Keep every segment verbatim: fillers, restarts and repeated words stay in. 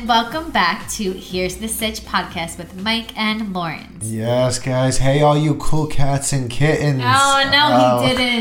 welcome back to Here's the Sitch podcast with Mike and Lawrence. Yes, guys. Hey, all you cool cats and kittens. Oh, no, oh. he didn't.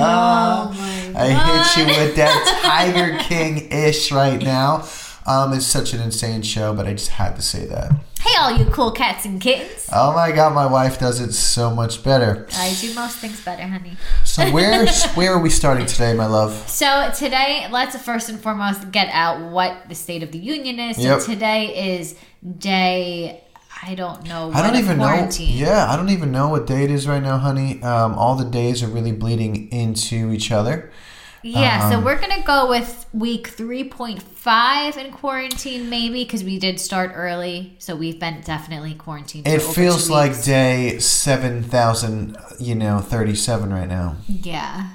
Oh, my God. I hit you with that Tiger King-ish right now. Um, it's such an insane show, but I just had to say that. Hey, all you cool cats and kittens. Oh, my God. My wife does it so much better. I do most things better, honey. So where, where are we starting today, my love? So today, let's first and foremost get out what the State of the Union is. So Yep. today is day... I don't know. I don't even quarantine. know. Yeah, I don't even know what day it is right now, honey. Um, all the days are really bleeding into each other. Yeah, um, so we're going to go with week three point five in quarantine maybe because we did start early. So we've been definitely quarantined. It for over feels two like weeks. day seven thousand, you know, thirty-seven right now. Yeah.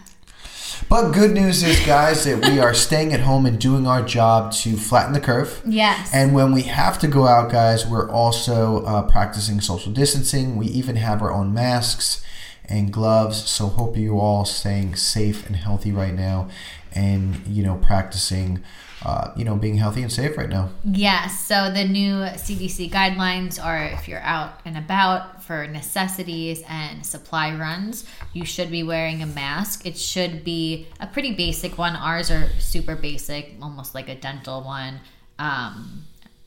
But good news is, guys, that we are staying at home and doing our job to flatten the curve. Yes. And when we have to go out, guys, we're also uh, practicing social distancing. We even have our own masks and gloves. So hope you all staying safe and healthy right now and, you know, practicing, uh, you know, being healthy and safe right now. Yes. So the new C D C guidelines are if you're out and about for necessities and supply runs, you should be wearing a mask. It should be a pretty basic one. Ours are super basic, almost like a dental one. Um,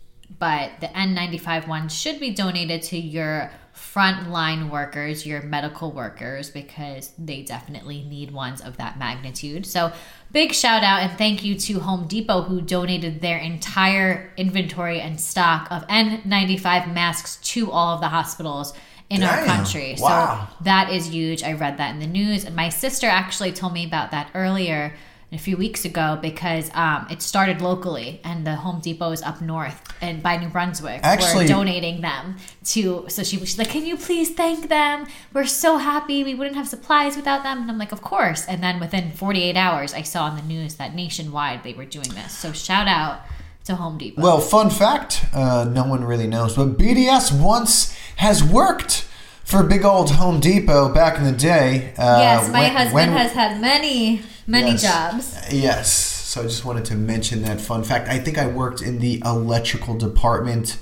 but the N ninety-five one should be donated to your frontline workers, your medical workers, because they definitely need ones of that magnitude. So big shout out and thank you to Home Depot who donated their entire inventory and stock of N ninety-five masks to all of the hospitals in Damn. our country. Wow. So that is huge. I read that in the news and my sister actually told me about that earlier a few weeks ago because um, it started locally and the Home Depot is up north and by New Brunswick. Actually, we're donating them to, so she, she's like, can you please thank them? We're so happy. We wouldn't have supplies without them. And I'm like, of course. And then within forty-eight hours, I saw on the news that nationwide they were doing this. So shout out to Home Depot. Well, fun fact, uh, no one really knows, but B D S once has worked for big old Home Depot back in the day. Uh, yes, my when, husband when, has had many, many yes, jobs. Yes. So I just wanted to mention that fun fact. I think I worked in the electrical department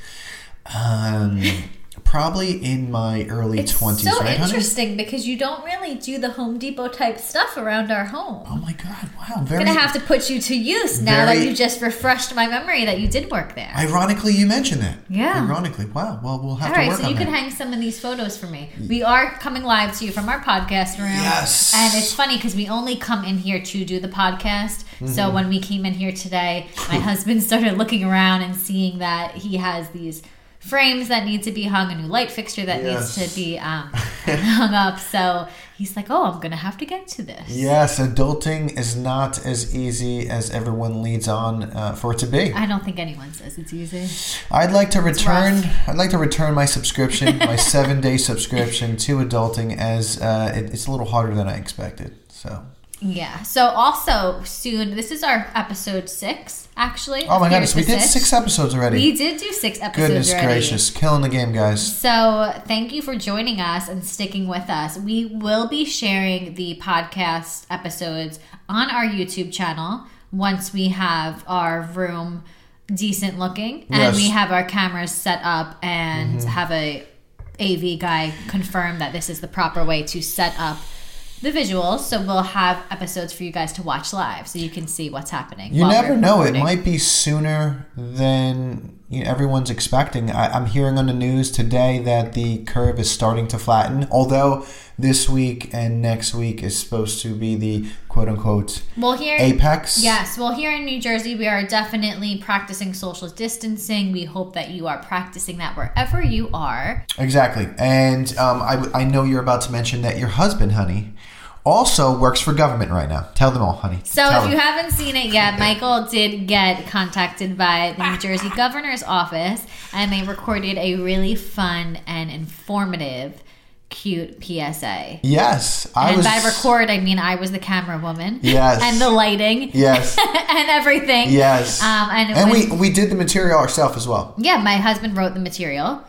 um, probably in my early It's twenties, so right, honey? interesting because you don't really do the Home Depot type stuff around our home. Oh my God! Wow, very. I'm gonna have to put you to use now very- that you just refreshed my memory that you did work there. Ironically, you mentioned that. Yeah. Ironically, wow. Well, we'll have All to right, work so on you that. can hang some of these photos for me. We are coming live to you from our podcast room. Yes. And it's funny because we only come in here to do the podcast. Mm-hmm. So when we came in here today, my husband started looking around and seeing that he has these frames that need to be hung, a new light fixture that Yes. needs to be um, hung up. So he's like, oh, I'm going to have to get to this. Yes, adulting is not as easy as everyone leads on uh, for it to be. I don't think anyone says it's easy. I'd like to return. rough. I'd like to return my subscription, my seven-day subscription to adulting, as uh, it, it's a little harder than I expected. So. Yeah. So also soon, this is our episode six, actually. Oh my of goodness, we Here's the did Sitch. six episodes already. We did do six episodes Goodness already. gracious, killing the game, guys. So thank you for joining us and sticking with us. We will be sharing the podcast episodes on our YouTube channel once we have our room decent looking and Yes. we have our cameras set up and Mm-hmm. have a A V guy confirm that this is the proper way to set up the visuals. So we'll have episodes for you guys to watch live so you can see what's happening. You while never we're know. It recording. might be sooner than you know, everyone's expecting. I, I'm hearing on the news today that the curve is starting to flatten, although this week and next week is supposed to be the quote-unquote Well, here, apex. yes. Well, here in New Jersey, we are definitely practicing social distancing. We hope that you are practicing that wherever you are. Exactly. And um, I, I know you're about to mention that your husband, honey, also works for government right now. Tell them all, honey. So Tell if you them. haven't seen it yet, Michael did get contacted by the New Jersey governor's office, and they recorded a really fun and informative, cute P S A. Yes. I And was, by record, I mean I was the camera woman. Yes. And the lighting. Yes. and everything. Yes. Um, and And when- we, we did the material ourselves as well. Yeah, my husband wrote the material.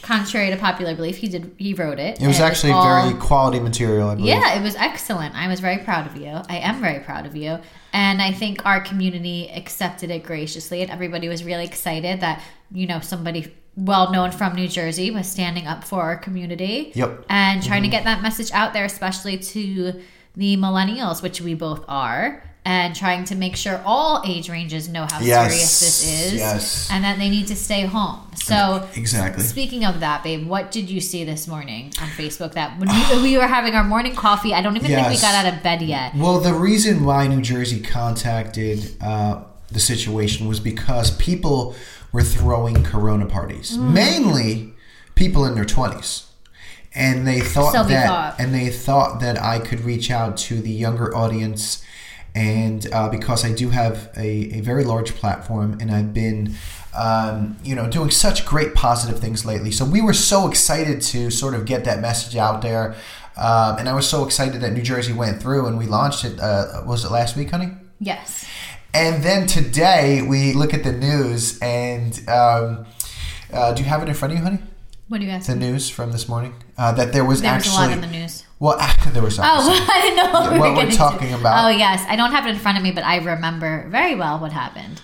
contrary to popular belief, he did. He wrote it. It was actually all, very quality material, I believe. Yeah, it was excellent. I was very proud of you. I am very proud of you. And I think our community accepted it graciously, and everybody was really excited that, you know, somebody well known from New Jersey was standing up for our community. Yep. And trying Mm-hmm. to get that message out there, especially to the millennials, which we both are. And trying to make sure all age ranges know how Yes. serious this is. Yes. And that they need to stay home. So, Exactly. speaking of that, babe, what did you see this morning on Facebook? That when we, we were having our morning coffee, I don't even think we Yes. got out of bed yet. Well, the reason why New Jersey contacted uh, the situation was because people were throwing Corona parties, Mm. mainly people in their twenties, and they thought So we that, thought. and they thought that I could reach out to the younger audience, and uh, because I do have a, a very large platform, and I've been. Um, you know, doing such great positive things lately. So we were so excited to sort of get that message out there. Um, and I was so excited that New Jersey went through and we launched it. Uh, was it last week, honey? Yes. And then today we look at the news and um, uh, do you have it in front of you, honey? What do you ask? The news from this morning? Uh, that there was There was actually... a lot in the news. Well, after there was... Oh, obviously- I didn't know what, we what were, we're getting talking to. about. Oh, yes. I don't have it in front of me, but I remember very well what happened.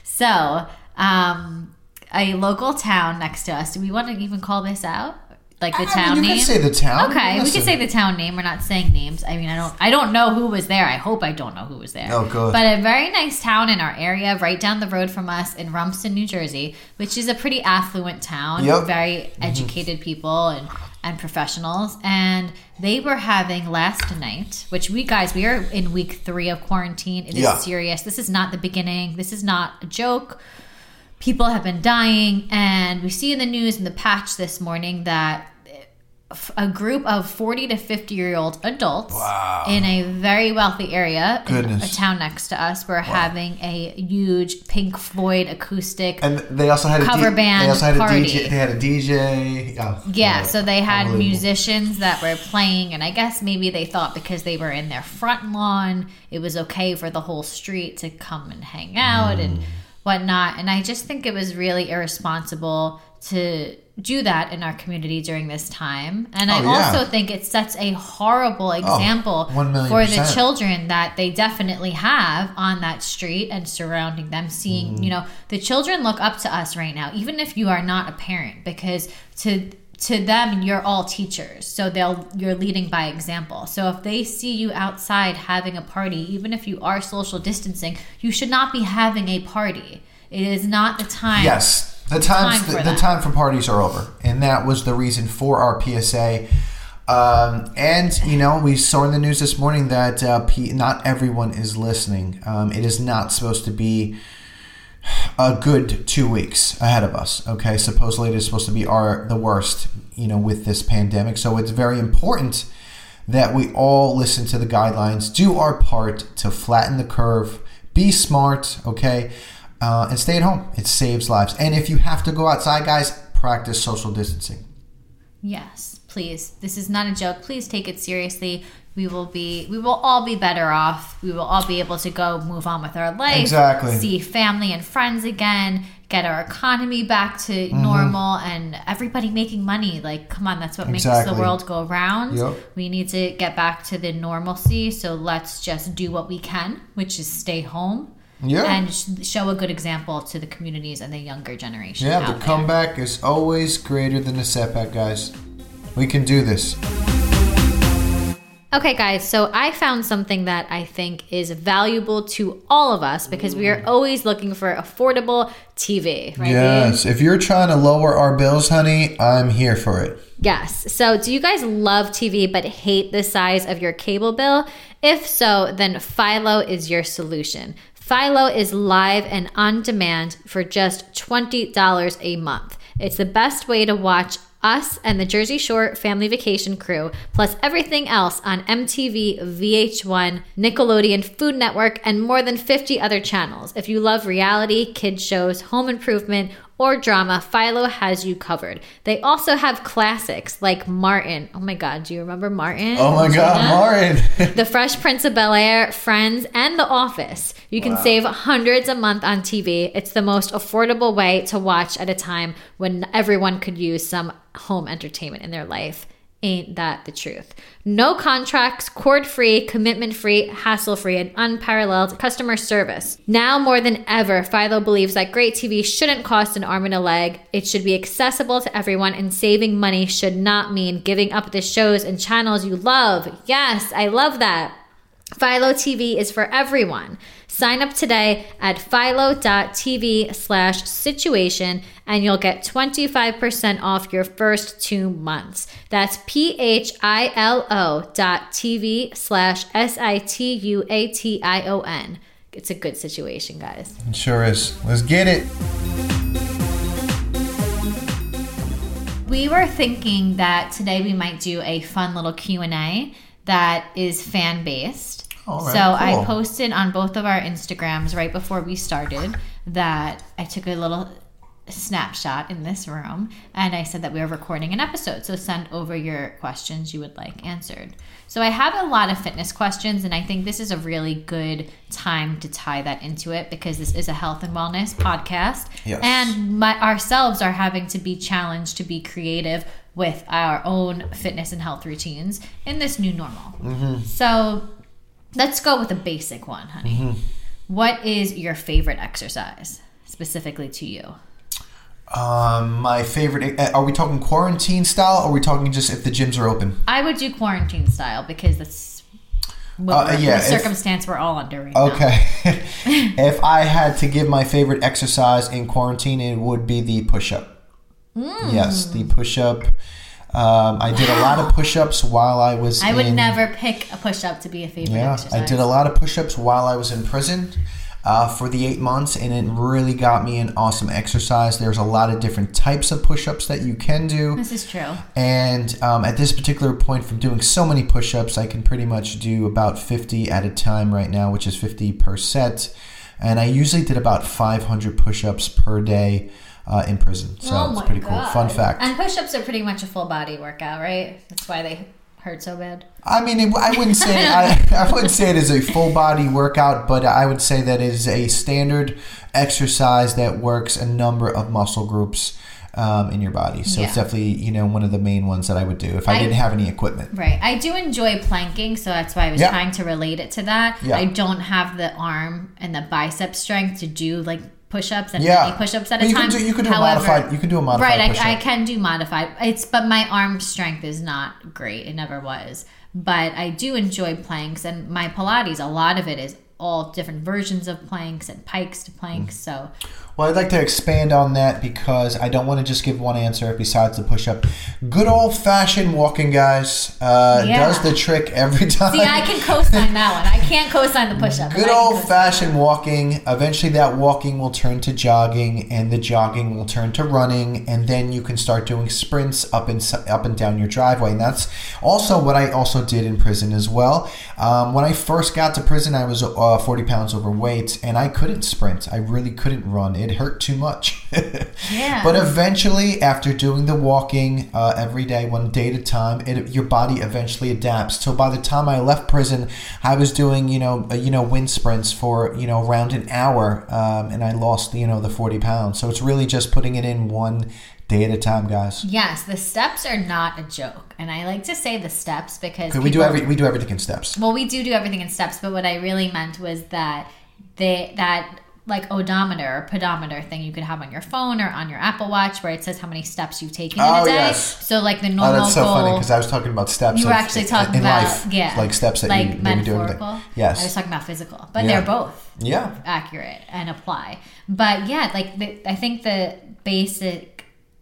So, um, a local town next to us. Do we want to even call this out? Like the I town mean, you name? can say the town. Okay, we Listen. can say the town name. We're not saying names. I mean, I don't I don't know who was there. I hope I don't know who was there. Oh, good. But a very nice town in our area, right down the road from us in Rumston, New Jersey, which is a pretty affluent town. Yep. Very educated people and, and professionals. And they were having last night, which we guys, we are in week three of quarantine. It is Yeah. serious. This is not the beginning. This is not a joke. People have been dying. And we see in the news in the patch this morning that a group of forty to fifty year old adults Wow. in a very wealthy area in Goodness. a town next to us were having a huge Pink Floyd acoustic And they also had a cover D- band They also had party. a D J. They had a D J. Oh, yeah, so they had unbelievable. musicians that were playing, and I guess maybe they thought because they were in their front lawn, it was okay for the whole street to come and hang out Mm. and whatnot. And I just think it was really irresponsible to do that in our community during this time. And I Oh, yeah. also think it sets a horrible example one million for the percent. children that they definitely have on that street and surrounding them. Seeing, Mm. you know, the children look up to us right now, even if you are not a parent, because to to them you're all teachers, so they'll you're leading by example. So if they see you outside having a party, even if you are social distancing, you should not be having a party. It is not the time. Yes. The times, time for the, the that. time for parties are over, and that was the reason for our P S A. Um, and you know, we saw in the news this morning that uh, P- not everyone is listening. Um, it is not supposed to be a good two weeks ahead of us. Okay, supposedly it is supposed to be our the worst, you know, with this pandemic. So it's very important that we all listen to the guidelines, do our part to flatten the curve, be smart. Okay. Uh, and stay at home. It saves lives. And if you have to go outside, guys, practice social distancing. Yes, please. This is not a joke. Please take it seriously. We will be we will all be better off. We will all be able to go move on with our life. Exactly. See family and friends again, get our economy back to Mm-hmm. normal, and everybody making money. Like, come on, that's what makes Exactly. the world go round. Yep. We need to get back to the normalcy. So let's just do what we can, which is stay home. Yeah. And sh- show a good example to the communities and the younger generation. Yeah, out the there. comeback is always greater than the setback, guys. We can do this. Okay, guys, so I found something that I think is valuable to all of us because we are always looking for affordable T V, right? Yes. babe? If you're trying to lower our bills, honey, I'm here for it. Yes. So, do you guys love T V but hate the size of your cable bill? If so, then Philo is your solution. Philo is live and on demand for just twenty dollars a month. It's the best way to watch us and the Jersey Shore Family Vacation crew, plus everything else on M T V, V H one, Nickelodeon, Food Network, and more than fifty other channels. If you love reality, kids shows, home improvement, or drama, Philo has you covered. They also have classics like Martin. Oh my God, do you remember Martin? Oh my God, Martin. The Fresh Prince of Bel-Air, Friends, and The Office. You can Wow. save hundreds a month on T V. It's the most affordable way to watch at a time when everyone could use some home entertainment in their life. Ain't that the truth? No contracts, cord-free, commitment-free, hassle-free, and unparalleled customer service. Now more than ever, Philo believes that great T V shouldn't cost an arm and a leg. It should be accessible to everyone, and saving money should not mean giving up the shows and channels you love. Yes, I love that. Philo T V is for everyone. Sign up today at philo.tv slash situation and you'll get twenty-five percent off your first two months. That's P-H-I-L-O dot T-V slash S-I-T-U-A-T-I-O-N. It's a good situation, guys. It sure is. Let's get it. We were thinking that today we might do a fun little Q and A that is fan-based. All right, so cool. I posted on both of our Instagrams right before we started that I took a little snapshot in this room and I said that we were recording an episode. So send over your questions you would like answered. So I have a lot of fitness questions and I think this is a really good time to tie that into it because this is a health and wellness podcast. Yes. And my, ourselves are having to be challenged to be creative with our own fitness and health routines in this new normal. Mm-hmm. So let's go with a basic one, honey. Mm-hmm. What is your favorite exercise, specifically to you? Um, my favorite. Are we talking quarantine style, or are we talking just if the gyms are open? I would do quarantine style because that's what Uh, yeah, the if- circumstance we're all under right now. Okay. If I had to give my favorite exercise in quarantine, it would be the push-up. Mm. Yes, the push-up. Um, I did a lot of push-ups while I was I would in, never pick a push-up to be a favorite Yeah, exercise. I did a lot of push-ups while I was in prison uh, for the eight months, and it really got me an awesome exercise. There's a lot of different types of push-ups that you can do. This is true. And um, at this particular point, from doing so many push-ups, I can pretty much do about fifty at a time right now, which is fifty per set. And I usually did about five hundred push-ups per day uh, in prison. So oh it's my pretty God. cool. Fun fact. And push-ups are pretty much a full body workout, right? That's why they hurt so bad. I mean, it, I wouldn't say I, I wouldn't say it is a full body workout, but I would say that it is a standard exercise that works a number of muscle groups um, in your body. So Yeah. it's definitely, you know, one of the main ones that I would do if I, I- didn't have any equipment. Right. I do enjoy planking, so that's why I was Yeah. trying to relate it to that. Yeah. I don't have the arm and the bicep strength to do like push-ups and Yeah. many push-ups at Well, a you time. can do you can do However, a modified you can do a modified right, push-up. I, I can do modified. It's but my arm strength is not great. It never was. But I do enjoy planks and my Pilates. A lot of it is all different versions of planks and pikes to planks. So Well, I'd like to expand on that because I don't want to just give one answer besides the push-up. Good old-fashioned walking, guys, uh, Yeah. does the trick every time. see, I can co-sign that one. I can't co-sign the push-up. but Good I can old-fashioned walking. Eventually, that walking will turn to jogging, and the jogging will turn to running, and then you can start doing sprints up and up and down your driveway. And that's also what I also did in prison as well. Um, when I first got to prison, I was uh, forty pounds overweight, and I couldn't sprint. I really couldn't run. It hurt too much. Yeah. But eventually, after doing the walking uh, every day, one day at a time, it, your body eventually adapts. So by the time I left prison, I was doing, you know, uh, you know, wind sprints for, you know, around an hour, um, and I lost, you know, the forty pounds. So it's really just putting it in one day at a time, guys. Yes, the steps are not a joke, and I like to say the steps because Okay, we do people- every we do everything in steps. Well, we do do everything in steps, but what I really meant was that they that like odometer or pedometer thing you could have on your phone or on your Apple Watch where it says how many steps you've taken in Oh, a day. yes. So like the Oh, normal that's so goal. funny because I was talking about steps. You were of- actually in- talking in about life, yeah, like steps that like you, that you do every day. metaphorical. Yes. I was talking about physical, but Yeah. they're both Yeah. accurate and apply. But yeah, like the, I think the basic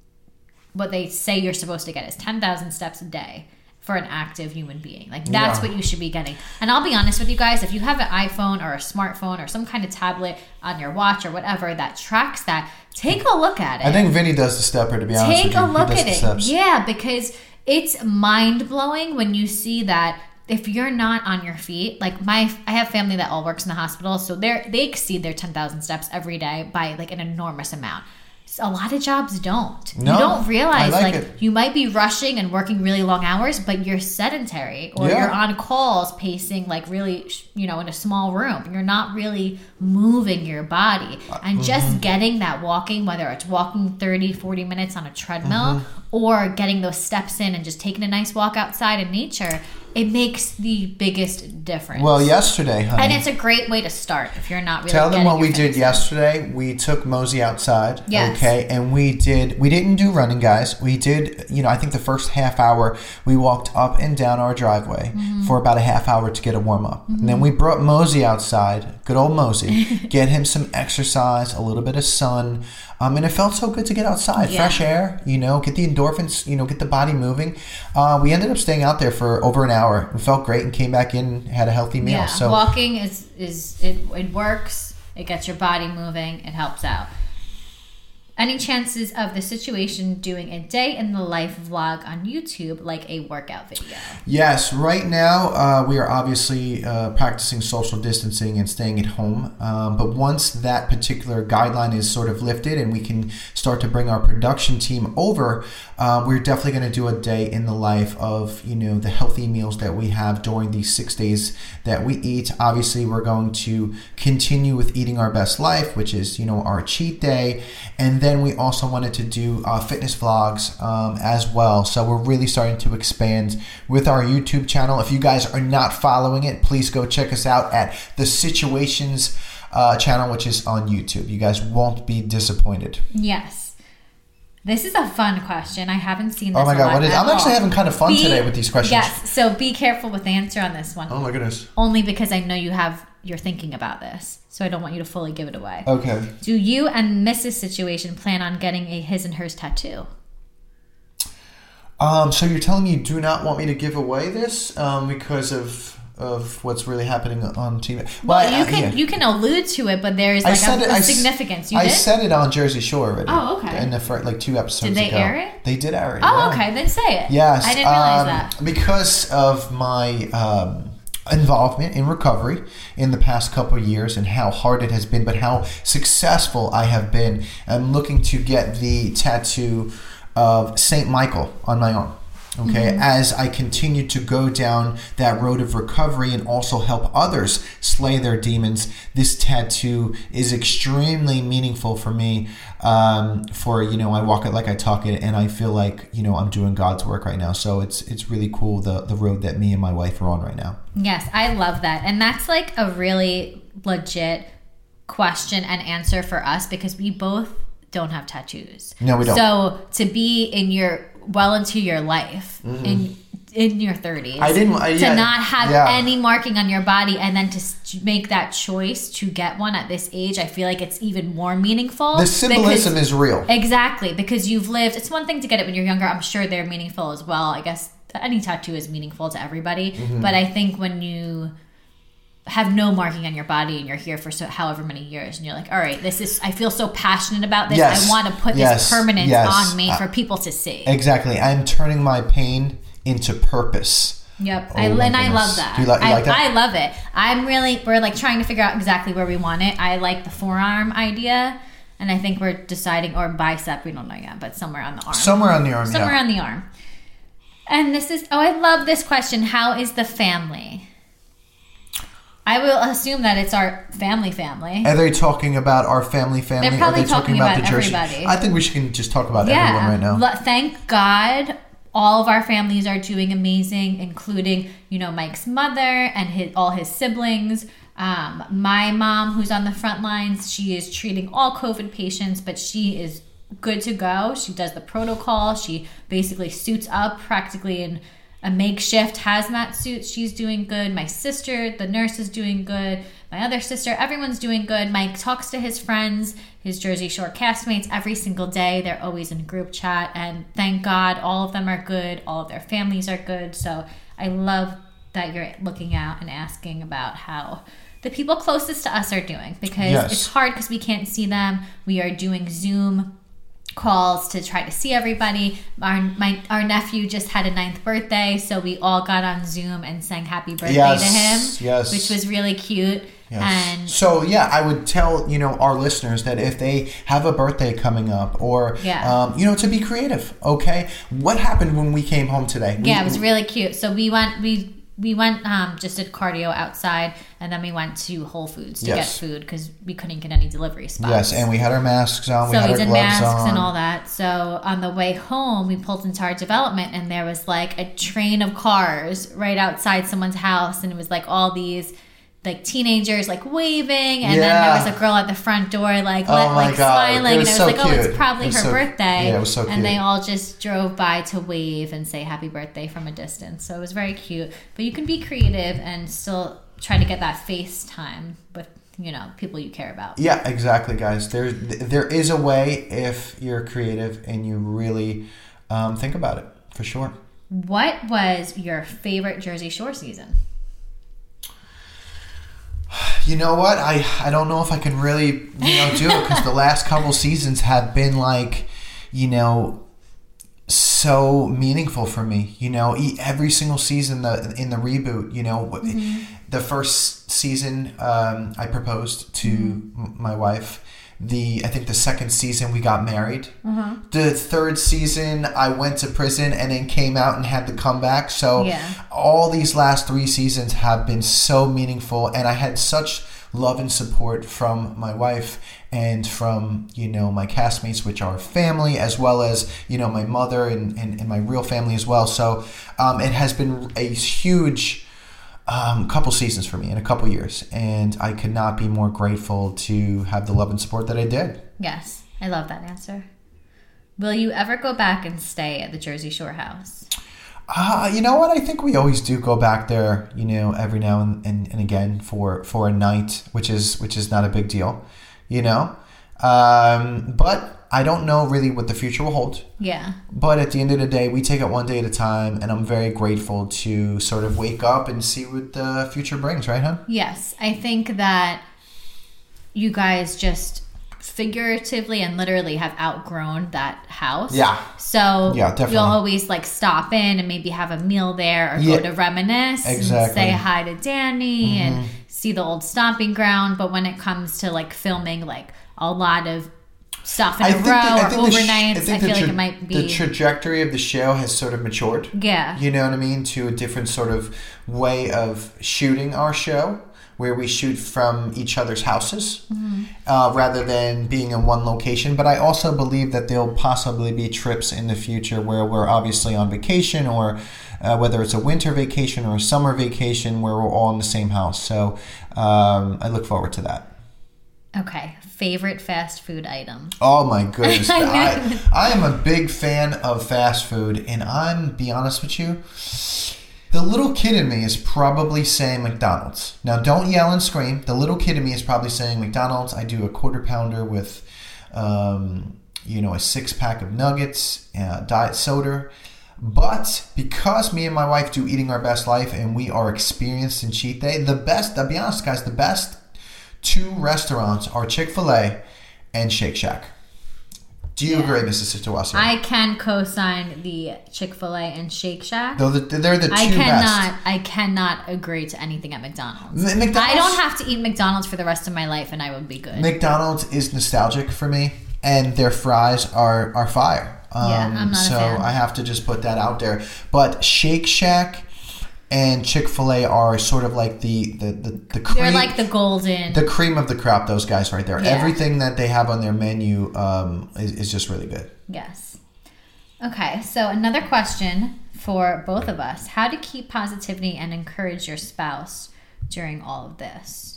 what they say you're supposed to get is ten thousand steps a day for an active human being. Like that's Yeah. what you should be getting. And I'll be honest with you guys, if you have an iPhone or a smartphone or some kind of tablet on your watch or whatever that tracks that, take a look at it. I think Vinny does the stepper, to be honest Take with you. a He look does at the it. steps. Yeah, because it's mind blowing when you see that if you're not on your feet, like my, I have family that all works in the hospital, so they they exceed their ten thousand steps every day by like an enormous amount. A lot of jobs don't. No, you don't realize I like, like it. you might be rushing and working really long hours, but you're sedentary or Yeah. you're on calls pacing like really, you know, in a small room. You're not really moving your body. And mm-hmm. just getting that walking, whether it's walking thirty, forty minutes on a treadmill Mm-hmm. or getting those steps in and just taking a nice walk outside in nature, it makes the biggest difference. Well, yesterday, honey. And it's a great way to start if you're not really Tell them getting what your we did fitness in. yesterday. We took Mosey outside. Yes. Okay. And we did, we didn't do running, guys. We did, you know, I think the first half hour, we walked up and down our driveway Mm-hmm. for about a half hour to get a warm up. Mm-hmm. And then we brought Mosey outside, good old Mosey, get him some exercise, a little bit of sun. Um, and it felt so good to get outside, Yeah. fresh air, you know, get the endorphins, you know, get the body moving. Uh, we ended up staying out there for over an hour. It felt great and came back in, had a healthy meal. Yeah, So walking is is it it works. It gets your body moving. It helps out. Any chances of the situation doing a day in the life vlog on YouTube, like a workout video? yes, right now uh, we are obviously uh, practicing social distancing and staying at home. Um, but once that particular guideline is sort of lifted and we can start to bring our production team over, uh, we're definitely going to do a day in the life of, you know, the healthy meals that we have during these six days that we eat. Obviously, we're going to continue with eating our best life, which is, you know, our cheat day. And then we also wanted to do uh, fitness vlogs um, as well. So we're really starting to expand with our YouTube channel. If you guys are not following it, please go check us out at The Situations uh, channel, which is on YouTube. You guys won't be disappointed. Yes. This is a fun question. I haven't seen this. Oh my a God, lot what is? at I'm actually all. having kind of fun Be- today with these questions. Yes. So be careful with the answer on this one. Oh my goodness. Only because I know you have you're thinking about this. So I don't want you to fully give it away. Okay. Do you and Missus Situation plan on getting a his and hers tattoo? Um, so you're telling me you do not want me to give away this um, because of of what's really happening on T V? Well, I- you I- can yeah. you can allude to it, but there is I like said a, it- a I s- significance. You I did? said it on Jersey Shore already. Oh, okay. In the fir- like two episodes Did they ago. air it? They did air it. Oh, yeah. okay. Then say it. Yes. I didn't realize um, that. Because of my um, involvement in recovery in the past couple of years and how hard it has been, but how successful I have been, I'm looking to get the tattoo of Saint Michael on my arm. Okay, Mm-hmm. as I continue to go down that road of recovery and also help others slay their demons, this tattoo is extremely meaningful for me. Um, for, you know, I walk it like I talk it, and I feel like, you know, I'm doing God's work right now. So it's it's really cool the the road that me and my wife are on right now. Yes, I love that. And that's like a really legit question and answer for us because we both don't have tattoos. No, we don't. So to be in your well into your life in in your thirties, I didn't- I- to yeah, not have yeah. any marking on your body and then to s- make that choice to get one at this age, I feel like it's even more meaningful. The symbolism because- is real. Exactly, because you've lived. It's one thing to get it when you're younger. I'm sure they're meaningful as well. I guess any tattoo is meaningful to everybody. Mm-hmm. But I think when you have no marking on your body and you're here for so however many years and you're like, all right, this is, I feel so passionate about this. Yes. I want to put Yes. this permanence Yes. on me Uh, for people to see. Exactly. I'm turning my pain into purpose. Yep, Oh I, my and I goodness. love that. Do you like- you I, like that? I love it. I'm really, we're like trying to figure out exactly where we want it. I like the forearm idea, and I think we're deciding, or bicep, we don't know yet, but somewhere on the arm. Somewhere on the arm, Somewhere yeah. on the arm. And this is, oh, I love this question. How is the family? I will assume that it's our family family. Are they talking about our family family? They're probably Are they talking, talking about, about the Jersey? everybody. I think we should just talk about everyone right now. L- Thank God all of our families are doing amazing, including, you know, Mike's mother and his, all his siblings. Um, my mom, who's on the front lines, she is treating all COVID patients, but she is good to go. She does the protocol. She basically suits up practically in a makeshift hazmat suit. She's doing good. My sister, the nurse, is doing good. My other sister, everyone's doing good. Mike talks to his friends, his Jersey Shore castmates every single day. They're always in group chat, and thank God all of them are good. All of their families are good. So I love that you're looking out and asking about how the people closest to us are doing, because Yes. it's hard because we can't see them. We are doing Zoom calls to try to see everybody. Our my our nephew just had a ninth birthday, so we all got on Zoom and sang happy birthday Yes, to him, yes. which was really cute. Yes. And so yeah, I would tell, you know, our listeners that if they have a birthday coming up or, Yeah. um, you know, to be creative. Okay. What happened when we came home today? We, yeah, it was really cute. So we went, we, we went, um, just did cardio outside, and then we went to Whole Foods to Yes. get food because we couldn't get any delivery spots. Yes. And we had our masks on. We So had we our did gloves masks on. and all that. So on the way home, we pulled into our development, and there was like a train of cars right outside someone's house, and it was like all these like teenagers like waving, and then Yeah. there was a girl at the front door like Oh let, my like God. smiling, It and was I was so like, oh, cute. it's probably It was her so- birthday. yeah, it was so And they cute. all just drove by to wave and say happy birthday from a distance. So it was very cute. But you can be creative and still try to get that face time with, you know, people you care about. Yeah, exactly, guys. There, there is a way if you're creative and you really um, think about it, for sure. What was your favorite Jersey Shore season? You know what? I, I don't know if I can really, you know, do it because the last couple seasons have been like, you know, so meaningful for me. You know, e- every single season the in the reboot, you know, mm-hmm. the first season um, I proposed to mm-hmm. m- my wife. The I think the second season we got married. Uh-huh. The third season I went to prison and then came out and had the comeback. So yeah. all these last three seasons have been so meaningful, and I had such love and support from my wife and from, you know, my castmates, which are family, as well as, you know, my mother and, and, and my real family as well. So um, it has been a huge Um, couple seasons for me in a couple years, and I could not be more grateful to have the love and support that I did. Yes, I love that answer. Will you ever go back and stay at the Jersey Shore house? Uh, you know what? I think we always do go back there, you know, every now and, and, and again for, for a night, which is which is not a big deal, you know. Um, but I don't know really what the future will hold. Yeah. But at the end of the day, we take it one day at a time, and I'm very grateful to sort of wake up and see what the future brings, right, hon? Yes. I think that you guys just figuratively and literally have outgrown that house. Yeah. So yeah, definitely. You'll always like stop in and maybe have a meal there or yeah. go to reminisce exactly. and say hi to Danny mm-hmm. and see the old stomping ground. But when it comes to like filming like a lot of stuff in I a think row the, I or think overnights, the, I, I, think feel the tra- like it might be... The trajectory of the show has sort of matured. Yeah. You know what I mean? To a different sort of way of shooting our show, where we shoot from each other's houses mm-hmm. uh, rather than being in one location. But I also believe that there'll possibly be trips in the future where we're obviously on vacation, or uh, whether it's a winter vacation or a summer vacation where we're all in the same house. So um, I look forward to that. Okay. Favorite fast food item? Oh my goodness. I, I am a big fan of fast food, and I'm, be honest with you, the little kid in me is probably saying McDonald's. Now, don't yell and scream. The little kid in me is probably saying McDonald's. I do a quarter pounder with, um, you know, a six pack of nuggets, uh, diet soda. But because me and my wife do Eating Our Best Life, and we are experienced in cheat day, the best, I'll be honest, guys, the best two restaurants are Chick-fil-A and Shake Shack. Do you yeah. agree, Missus Situasio? I can co-sign the Chick-fil-A and Shake Shack. They're the, they're the two I cannot, best. I cannot agree to anything at McDonald's. M- McDonald's. I don't have to eat McDonald's for the rest of my life, and I would be good. McDonald's is nostalgic for me, and their fries are, are fire. Um, yeah, I'm not so a fan. I have to just put that out there. But Shake Shack and Chick-fil-A are sort of like the the the, the cream. They're like the golden, the cream of the crop. Those guys right there. Yeah. Everything that they have on their menu um, is, is just really good. Yes. Okay, so another question for both of us: how to keep positivity and encourage your spouse during all of this?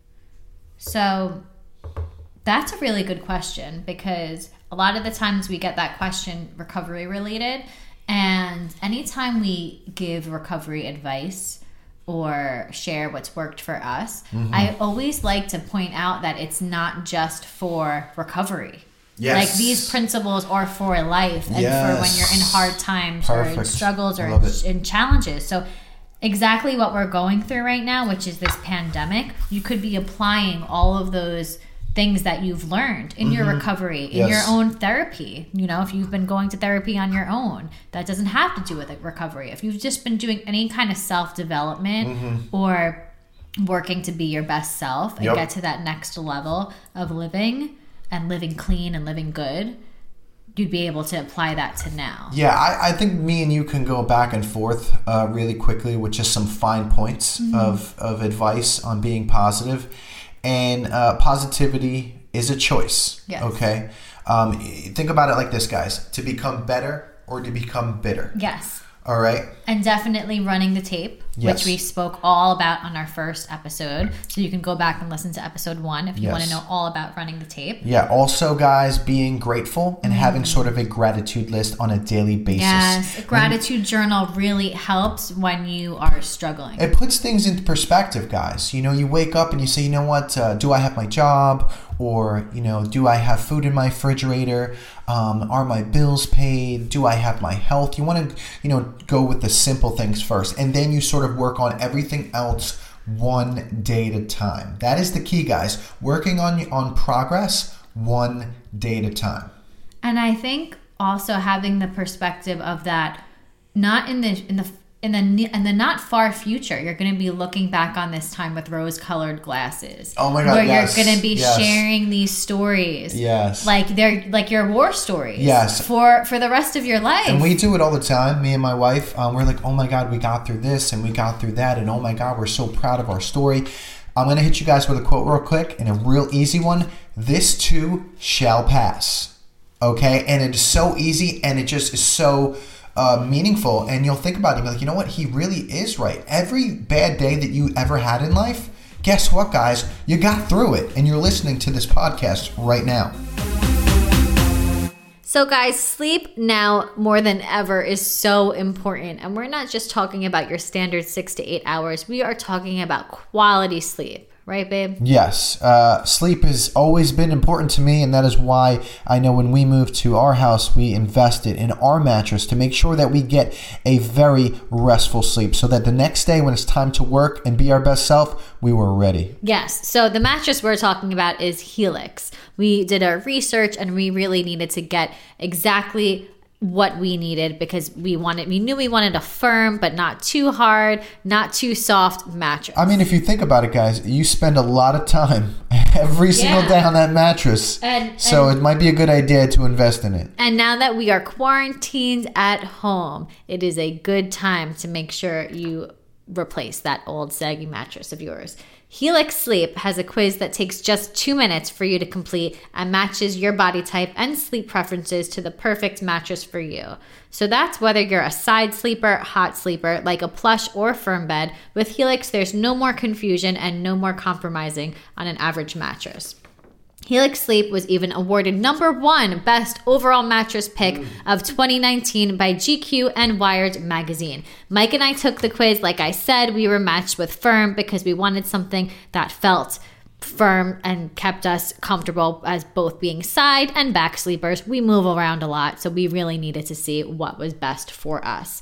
So that's a really good question, because a lot of the times we get that question recovery related. And anytime we give recovery advice or share what's worked for us, mm-hmm. I always like to point out that it's not just for recovery. Yes. Like these principles are for life and yes. for when you're in hard times Perfect. or in struggles or in, in challenges. So exactly what we're going through right now, which is this pandemic, you could be applying all of those things that you've learned in mm-hmm. your recovery, in yes. your own therapy. You know, if you've been going to therapy on your own, that doesn't have to do with recovery. If you've just been doing any kind of self-development mm-hmm. or working to be your best self and Yep. get to that next level of living and living clean and living good, you'd be able to apply that to now. Yeah, I, I think me and you can go back and forth uh, really quickly with just some fine points Mm-hmm. of, of advice on being positive. And uh, positivity is a choice. Yes. Okay? Um, think about it like this, guys. To become better or to become bitter. Yes. All right? And definitely running the tape, Yes. which we spoke all about on our first episode. So you can go back and listen to episode one if you Yes. want to know all about running the tape. Yeah, also, guys, being grateful and having sort of a gratitude list on a daily basis. Yes, a gratitude journal really helps when you are struggling. It puts things into perspective, guys. You know, you wake up and you say, you know what, uh, do I have my job? Or, you know, do I have food in my refrigerator? Um, are my bills paid? Do I have my health? You want to, you know, go with the simple things first. And then you sort of work on everything else one day at a time. That is the key, guys. Working on on progress one day at a time. And I think also having the perspective of that, not in the in the in the ne- in the not far future, you're going to be looking back on this time with rose-colored glasses. Oh my God, where yes, you're going to be yes. sharing these stories, Yes. like they're like your war stories, Yes. for for the rest of your life. And we do it all the time, me and my wife. Um, we're like, oh my God, we got through this and we got through that. And oh my God, we're so proud of our story. I'm going to hit you guys with a quote real quick and a real easy one. This too shall pass. Okay? And it is so easy and it just is so uh, meaningful. And you'll think about it and be like, you know what? He really is right. Every bad day that you ever had in life, guess what, guys? You got through it. And you're listening to this podcast right now. So guys, sleep now more than ever is so important. And we're not just talking about your standard six to eight hours. We are talking about quality sleep. Right, babe? Yes. Uh, sleep has always been important to me, and that is why I know when we moved to our house, we invested in our mattress to make sure that we get a very restful sleep so that the next day when it's time to work and be our best self, we were ready. Yes. So the mattress we're talking about is Helix. We did our research and we really needed to get exactly what we needed because we wanted, we knew we wanted a firm but not too hard, not too soft mattress. I mean, if you think about it, guys, you spend a lot of time every single Yeah. day on that mattress. And- so and- it might be a good idea to invest in it. And now that we are quarantined at home, it is a good time to make sure you replace that old saggy mattress of yours. Helix Sleep has a quiz that takes just two minutes for you to complete and matches your body type and sleep preferences to the perfect mattress for you. So that's whether you're a side sleeper, hot sleeper, like a plush or firm bed. With Helix, there's no more confusion and no more compromising on an average mattress. Helix Sleep was even awarded number one best overall mattress pick of twenty nineteen by G Q and Wired magazine. Mike and I took the quiz. Like I said, we were matched with Firm because we wanted something that felt firm and kept us comfortable as both being side and back sleepers. We move around a lot, so we really needed to see what was best for us.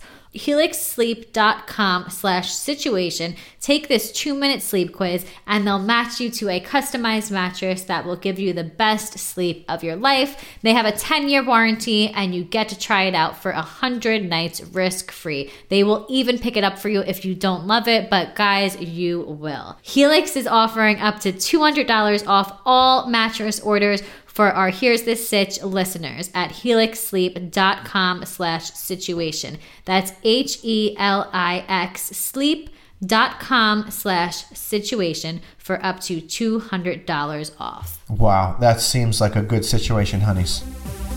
helixsleep.com slash situation. Take this two-minute sleep quiz and they'll match you to a customized mattress that will give you the best sleep of your life. They have a ten-year warranty and you get to try it out for one hundred nights risk-free. They will even pick it up for you if you don't love it, but guys, you will. Helix is offering up to two hundred dollars off all mattress orders for our Here's This Sitch listeners at helixsleep.com slash situation. That's H-E-L-I-X sleep.com slash situation for up to two hundred dollars off. Wow, that seems like a good situation, honeys.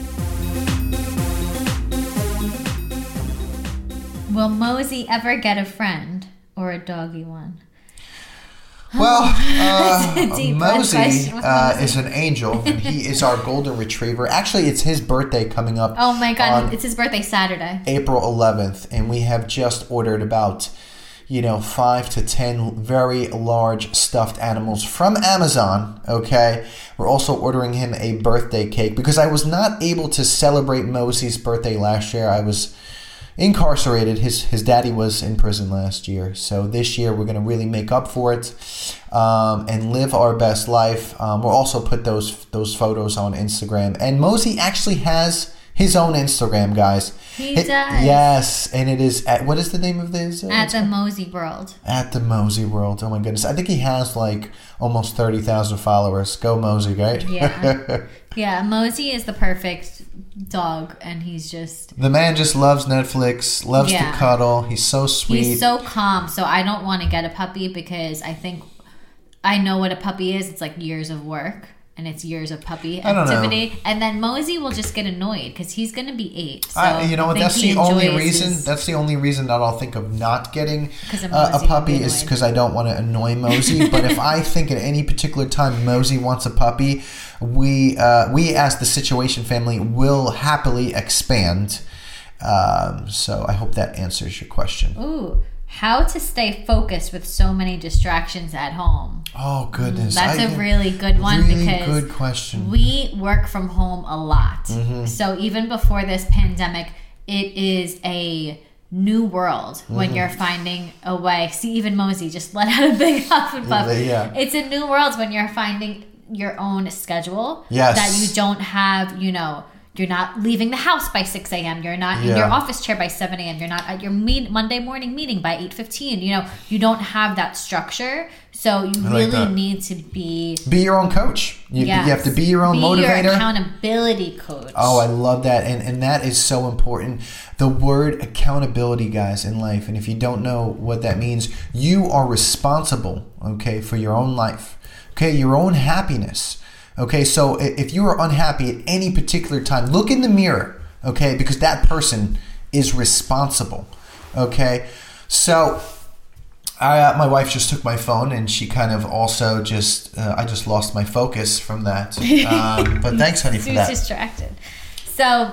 Will Mosey ever get a friend or a doggy one? Well, That's a uh, deep Mosey question with uh, Mosey. is an angel, and he is our golden retriever. Actually, it's his birthday coming up. Oh my God, on it's his birthday Saturday. April eleventh, and we have just ordered about, you know, five to ten very large stuffed animals from Amazon, okay? We're also ordering him a birthday cake because I was not able to celebrate Mosey's birthday last year. I was incarcerated. His his daddy was in prison last year. So this year we're going to really make up for it um, and live our best life. Um, we'll also put those those photos on Instagram. And Mosey actually has his own Instagram, guys. He It- does. Yes, and it is at, what is the name of this? Uh, At the Mosey World. At the Mosey World. Oh my goodness. I think he has like almost thirty thousand followers. Go Mosey, right? Yeah. Yeah, Mosey is the perfect dog, and he's just... The man just loves Netflix, loves Yeah. to cuddle. He's so sweet. He's so calm, so I don't want to get a puppy because I think I know what a puppy is. It's like years of work, and it's years of puppy I don't know. activity. And then Mosey will just get annoyed because he's going to be eight. So I, you know I what? think That's he the only enjoys reason. his- That's the only reason that I'll think of not getting 'Cause of uh, a Mosey puppy will be is annoyed. because I don't want to annoy Mosey. But if I think at any particular time Mosey wants a puppy, we uh, we as the Situation family will happily expand. Um, so I hope that answers your question. Ooh, how to stay focused with so many distractions at home. Oh goodness, That's a a really good one really because good question. we work from home a lot. Mm-hmm. So even before this pandemic, it is a new world Mm-hmm. when you're finding a way. See, even Mosey just let out a big huff and puff. Yeah. It's a new world when you're finding your own schedule. Yes. That you don't have, you know, you're not leaving the house by six a.m. You're not in Yeah. your office chair by seven a.m. You're not at your meet Monday morning meeting by eight fifteen. You know, you don't have that structure. So you I like really that. need to be... Be your own coach. You, Yes. you have to be your own be motivator. your accountability coach. Oh, I love that. And and that is so important. The word accountability, guys, in life. And if you don't know what that means, you are responsible, okay, for your own life. Okay, your own happiness. Okay, so i- if you are unhappy at any particular time, look in the mirror, okay, because that person is responsible. Okay? So I, uh, my wife just took my phone, and she kind of also just, uh, I just lost my focus from that. Um, but thanks, honey, for Too that. distracted. So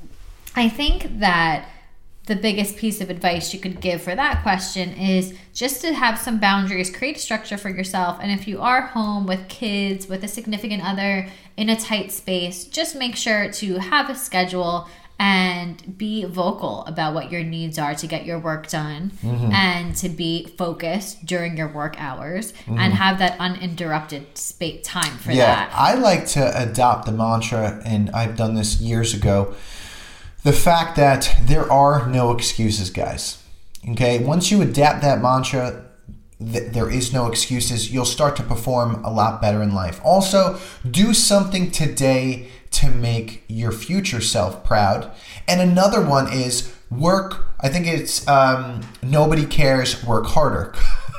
I think that the biggest piece of advice you could give for that question is just to have some boundaries, create a structure for yourself. And if you are home with kids, with a significant other in a tight space, just make sure to have a schedule and be vocal about what your needs are to get your work done Mm-hmm. and to be focused during your work hours and have that uninterrupted space time for Mm-hmm. Yeah, that. I like to adopt the mantra, and I've done this years ago. The fact that there are no excuses, guys. Okay, once you adapt that mantra, th- there is no excuses, you'll start to perform a lot better in life. Also, do something today to make your future self proud. And another one is work. I think it's um, nobody cares, work harder.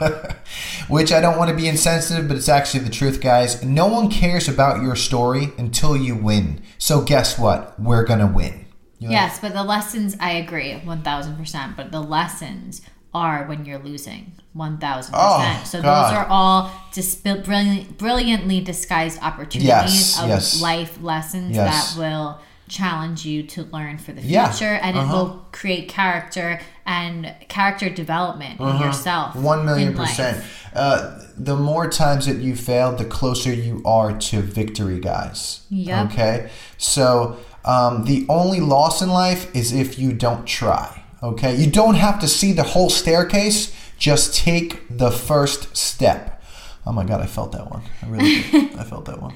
Which I don't want to be insensitive, but it's actually the truth, guys. No one cares about your story until you win. So guess what? We're going to win. You know? Yes, but the lessons, I agree, one thousand percent. But the lessons are when you're losing, one thousand percent. Oh, so God. those are all just brilliant, brilliantly disguised opportunities Yes, of yes. life lessons Yes. that will challenge you to learn for the Yeah, future. And uh-huh. it will create character and character development in yourself. One million in life. percent. Uh, the more times that you fail, the closer you are to victory, guys. Yep. Okay? So um, the only loss in life is if you don't try. Okay? You don't have to see the whole staircase. Just take the first step. Oh my God, I felt that one. I really did. I felt that one.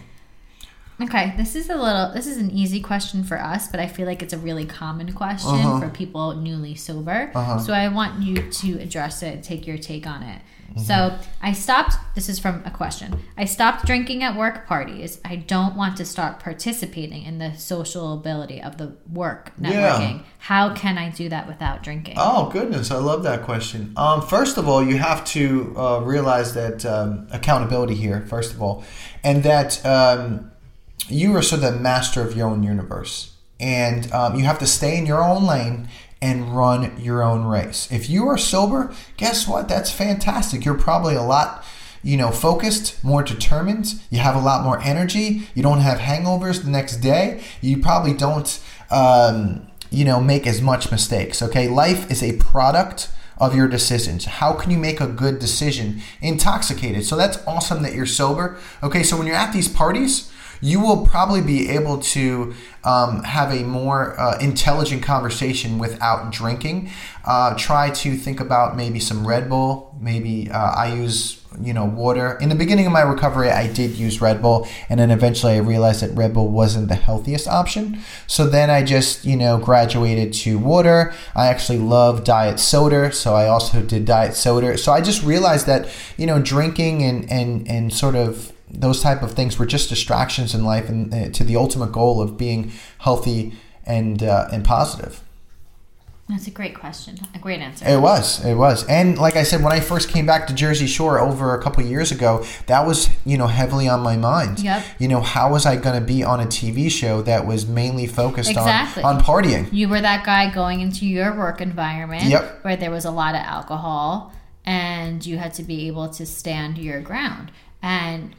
Okay, this is a little, this is an easy question for us, but I feel like it's a really common question Uh-huh. for people newly sober. Uh-huh. So I want you to address it, take your take on it. So I stopped, this is from a question. I stopped drinking at work parties. I don't want to start participating in the social ability of the work networking. Yeah. How can I do that without drinking? Oh goodness, I love that question. Um, first of all, you have to uh, realize that um, accountability here. First of all, and that um, you are sort of the master of your own universe, and um, you have to stay in your own lane and run your own race. If you are sober, guess what? That's fantastic. You're probably a lot, you know, focused, more determined. You have a lot more energy. You don't have hangovers the next day. You probably don't. Um, you know, make as much mistakes, okay? Life is a product of your decisions. How can you make a good decision intoxicated? So that's awesome that you're sober. Okay, so when you're at these parties, you will probably be able to um, have a more uh, intelligent conversation without drinking. Uh, try to think about maybe some Red Bull. Maybe uh, I use you know, water. In the beginning of my recovery, I did use Red Bull, and then eventually I realized that Red Bull wasn't the healthiest option. So then I just, you know, graduated to water. I actually love diet soda, so I also did diet soda. So I just realized that, you know, drinking and and and sort of those type of things were just distractions in life, and uh, to the ultimate goal of being healthy and uh, and positive. That's a great question. A great answer. It was. It was. And like I said, when I first came back to Jersey Shore over a couple of years ago, that was, you know, heavily on my mind. Yep. You know, how was I going to be on a T V show that was mainly focused exactly. on, on partying? You were that guy going into your work environment yep. where there was a lot of alcohol, and you had to be able to stand your ground. And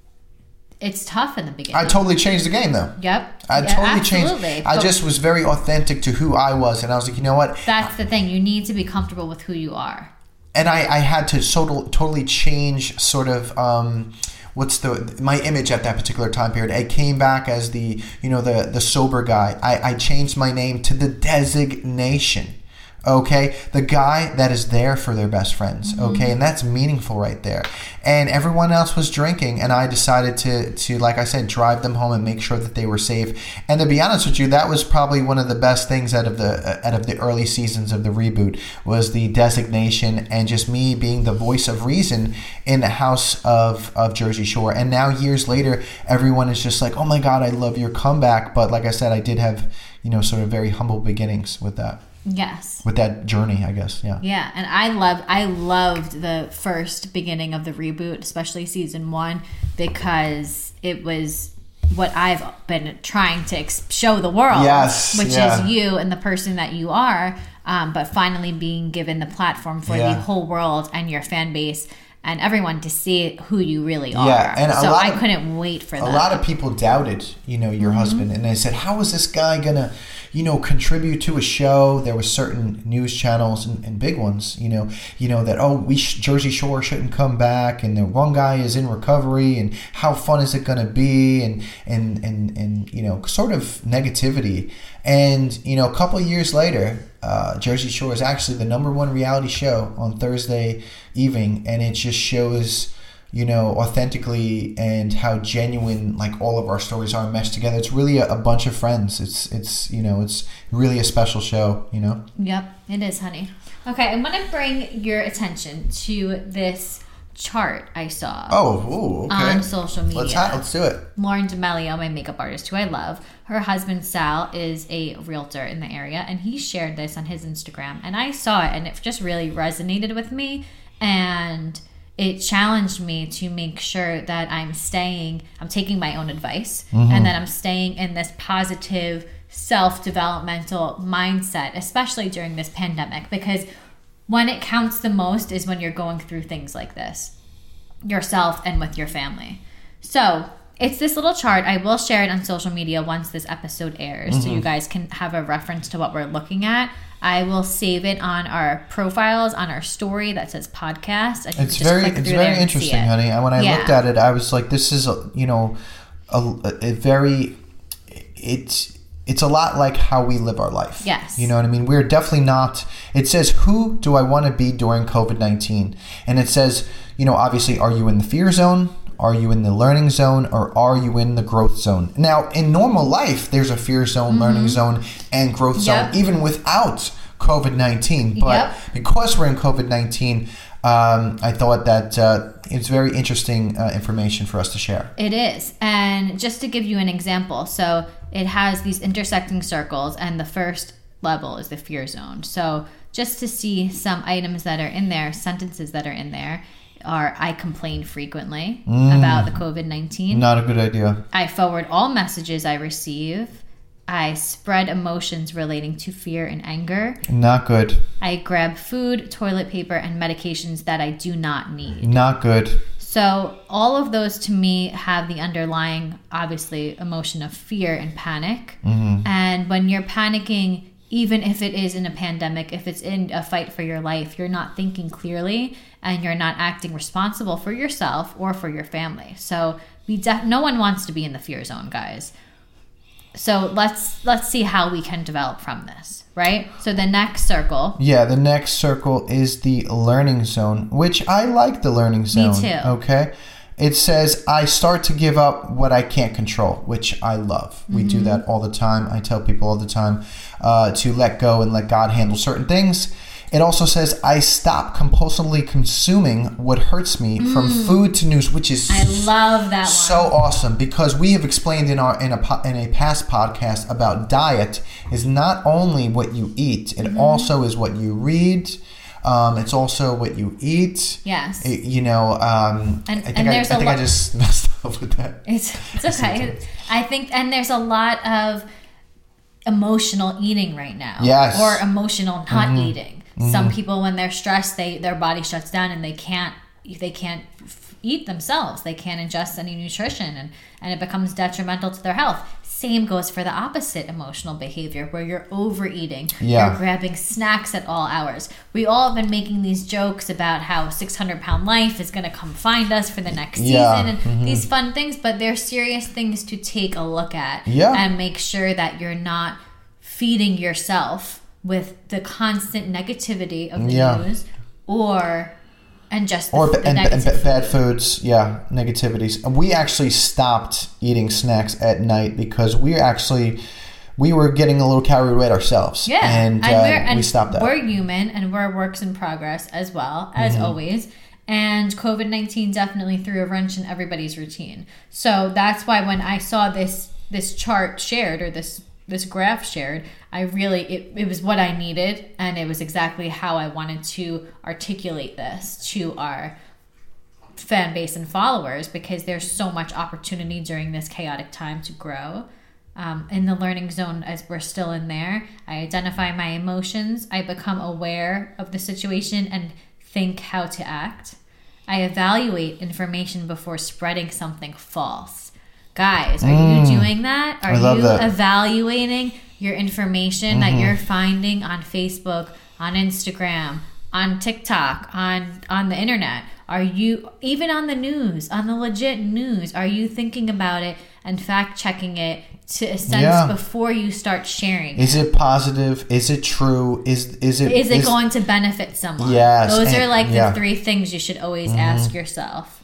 it's tough in the beginning. I totally changed the game, though. Yep. I yeah, totally absolutely. changed. I just was very authentic to who I was, and I was like, you know what? That's the thing. You need to be comfortable with who you are. And I, I had to so, totally change sort of um, what's the my image at that particular time period. I came back as the you know the the sober guy. I, I changed my name to the Designation. Okay, the guy that is there for their best friends. Mm-hmm. Okay, and that's meaningful right there. And everyone else was drinking, and I decided to, to, like I said, drive them home and make sure that they were safe. And to be honest with you, that was probably one of the best things out of the out of the early seasons of the reboot, was the Designation and just me being the voice of reason in the house of, of Jersey Shore. And now years later, everyone is just like, oh my God, I love your comeback. But like I said, I did have, you know, sort of very humble beginnings with that. Yes. With that journey, I guess, yeah. Yeah, and I loved I loved the first beginning of the reboot, especially season one, because it was what I've been trying to ex- show the world, yes, which yeah. is you and the person that you are, um, but finally being given the platform for yeah. the whole world and your fan base and everyone to see who you really are. Yeah, and so I of, couldn't wait for that. A lot of people doubted, you know, your mm-hmm. husband, and they said, how is this guy gonna, you know, contribute to a show? There were certain news channels and, and big ones, you know, you know that, oh, we sh- Jersey Shore shouldn't come back, and the one guy is in recovery, and how fun is it gonna be, and and and and you know, sort of negativity. And you know, a couple of years later, uh, Jersey Shore is actually the number one reality show on Thursday evening, and it just shows, you know, authentically and how genuine, like, all of our stories are meshed together. It's really a, a bunch of friends. It's it's you know, it's really a special show, you know. Yep, it is, honey. Okay, I want to bring your attention to this chart I saw. Oh, ooh, okay. On social media. Let's ha- let's do it. Lauren D'Amelio, my makeup artist, who I love, her husband Sal is a realtor in the area, and he shared this on his Instagram, and I saw it, and it just really resonated with me, and it challenged me to make sure that I'm staying, I'm taking my own advice, mm-hmm. and that I'm staying in this positive, self-developmental mindset, especially during this pandemic, because when it counts the most is when you're going through things like this, yourself and with your family. So it's this little chart. I will share it on social media once this episode airs, mm-hmm. so you guys can have a reference to what we're looking at. I will save it on our profiles, on our story that says podcast. It's very, it's very interesting, honey. And when I yeah. looked at it, I was like, this is, a, you know, a, a very, it's, it's a lot like how we live our life. Yes. You know what I mean? We're definitely not, it says, who do I want to be during covid nineteen? And it says, you know, obviously, are you in the fear zone? Are you in the learning zone, or are you in the growth zone? Now, in normal life, there's a fear zone, mm-hmm. learning zone, and growth zone, yep. even without covid nineteen. But yep. because we're in covid nineteen, um, I thought that uh, it's very interesting uh, information for us to share. It is. And just to give you an example, so it has these intersecting circles, and the first level is the fear zone. So just to see some items that are in there, sentences that are in there, are I complain frequently mm, about the covid nineteen. Not a good idea. I forward all messages I receive. I spread emotions relating to fear and anger. Not good. I grab food, toilet paper, and medications that I do not need. Not good. So all of those to me have the underlying, obviously, emotion of fear and panic. Mm-hmm. And when you're panicking, even if it is in a pandemic, if it's in a fight for your life, you're not thinking clearly, and you're not acting responsible for yourself or for your family. So we def- no one wants to be in the fear zone, guys. So let's let's see how we can develop from this, right? So the next circle. Yeah, the next circle is the learning zone, which I like the learning zone. Me too. Okay. It says, I start to give up what I can't control, which I love. We mm-hmm. do that all the time. I tell people all the time uh, to let go and let God handle certain things. It also says, I stop compulsively consuming what hurts me mm. from food to news, which is I love that so one. awesome, because we have explained in our in a in a past podcast about diet is not only what you eat, it mm-hmm. also is what you read. Um, it's also what you eat. Yes. It, you know, um, and, I think, and I, there's I, think lo- I just messed up with that. It's, it's okay. I think, and there's a lot of emotional eating right now. Yes. Or emotional not mm-hmm. eating. Mm-hmm. Some people, when they're stressed, they their body shuts down and they can't they can't f- eat themselves. They can't ingest any nutrition, and, and it becomes detrimental to their health. Same goes for the opposite emotional behavior, where you're overeating, yeah. you're grabbing snacks at all hours. We all have been making these jokes about how six hundred pound life is going to come find us for the next yeah. season, and mm-hmm. these fun things, but they're serious things to take a look at yeah. and make sure that you're not feeding yourself with the constant negativity of the yeah. news, or and just the, or the and, and food. bad foods, yeah, negativities. And we actually stopped eating snacks at night because we actually we were getting a little carried away ourselves. Yeah, and, and, uh, we're, and we stopped that. We're human, and we're works in progress as well as mm-hmm. always. And COVID nineteen definitely threw a wrench in everybody's routine. So that's why when I saw this this chart shared, or this this graph shared, I really, it, it was what I needed, and it was exactly how I wanted to articulate this to our fan base and followers, because there's so much opportunity during this chaotic time to grow. Um, in the learning zone, as we're still in there, I identify my emotions, I become aware of the situation and think how to act. I evaluate information before spreading something false. Guys, are mm. you doing that? Are you that. evaluating your information mm-hmm. that you're finding on Facebook, on Instagram, on TikTok, on on the internet? Are you, even on the news, on the legit news, are you thinking about it and fact checking it to a sense yeah. before you start sharing? Is it positive? Is it true? Is is it is it is, going to benefit someone? Yes. Those and, are like yeah. the three things you should always mm-hmm. ask yourself.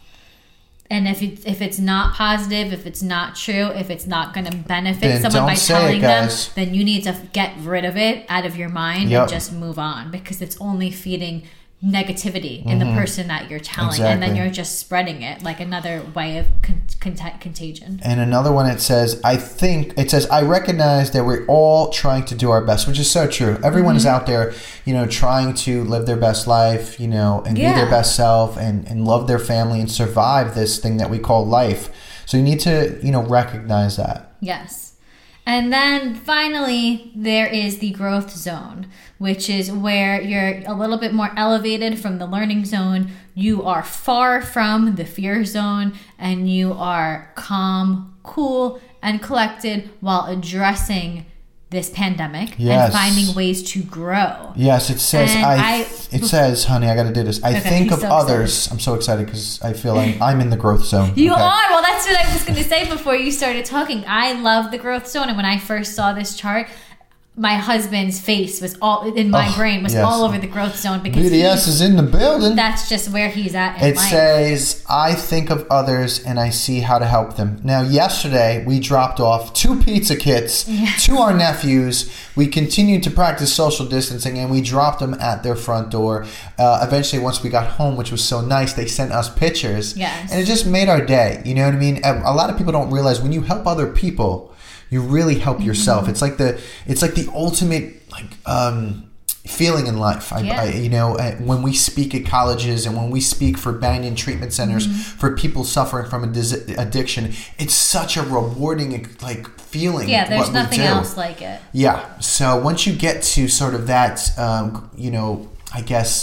And if it, if it's not positive, if it's not true, if it's not going to benefit then someone by telling it, them, guys. then you need to get rid of it out of your mind yep. and just move on, because it's only feeding negativity in mm-hmm. the person that you're telling, exactly. and then you're just spreading it like another way of con- con- contagion. And another one, it says, I think, it says, I recognize that we're all trying to do our best, which is so true. Everyone mm-hmm. is out there, you know, trying to live their best life, you know, and yeah. be their best self, and, and love their family and survive this thing that we call life. So you need to, you know, recognize that. Yes. And then finally, there is the growth zone, which is where you're a little bit more elevated from the learning zone. You are far from the fear zone, and you are calm, cool, and collected while addressing this pandemic yes. and finding ways to grow. Yes, it says, I, I, it says, honey, I got to do this. I okay, think of so others. excited. I'm so excited because I feel like I'm in the growth zone. You okay. are. Well, that's what I was going to say before you started talking. I love the growth zone. And when I first saw this chart, my husband's face was all in my oh, brain was yes. all over the growth zone, because B D S he, is in the building. That's just where he's at in it life. says, I think of others and I see how to help them. Now, yesterday we dropped off two pizza kits yes. to our nephews. We continued to practice social distancing, and we dropped them at their front door. Uh, eventually, once we got home, which was so nice, they sent us pictures. Yes. And it just made our day. You know what I mean? A lot of people don't realize when you help other people, you really help yourself. Mm-hmm. It's like the it's like the ultimate like um, feeling in life. I, yeah. I, you know, when we speak at colleges and when we speak for Banyan treatment centers mm-hmm. for people suffering from a dis- addiction, it's such a rewarding like feeling. Yeah, there's what nothing we do. else like it. Yeah. So once you get to sort of that, um, you know, I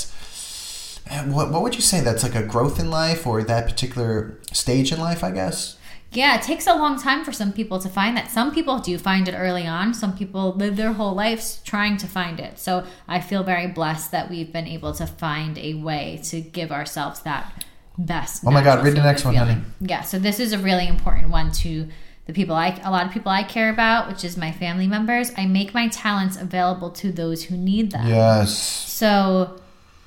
guess, what what would you say? That's like a growth in life, or that particular stage in life, I guess. Yeah, it takes a long time for some people to find that. Some people do find it early on. Some people live their whole lives trying to find it. So I feel very blessed that we've been able to find a way to give ourselves that best. Oh my God, read the next one, honey. Yeah, so this is a really important one to the people I, a lot of people I care about, which is my family members. I make my talents available to those who need them. Yes. So